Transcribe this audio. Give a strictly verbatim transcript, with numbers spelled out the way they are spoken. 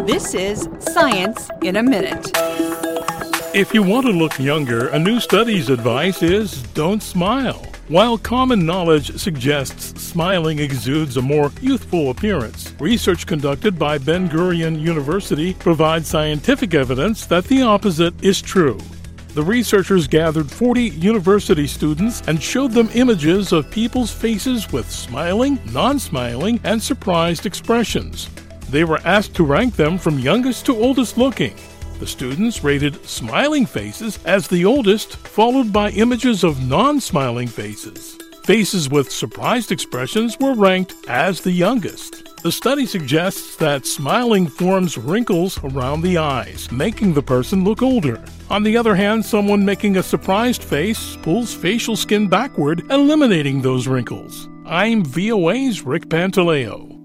This is Science in a Minute. If you want to look younger, a new study's advice is don't smile. While common knowledge suggests smiling exudes a more youthful appearance, research conducted by Ben-Gurion University provides scientific evidence that the opposite is true. The researchers gathered forty university students and showed them images of people's faces with smiling, non-smiling, and surprised expressions. They were asked to rank them from youngest to oldest looking. The students rated smiling faces as the oldest, followed by images of non-smiling faces. Faces with surprised expressions were ranked as the youngest. The study suggests that smiling forms wrinkles around the eyes, making the person look older. On the other hand, someone making a surprised face pulls facial skin backward, eliminating those wrinkles. I'm V O A's Rick Pantaleo.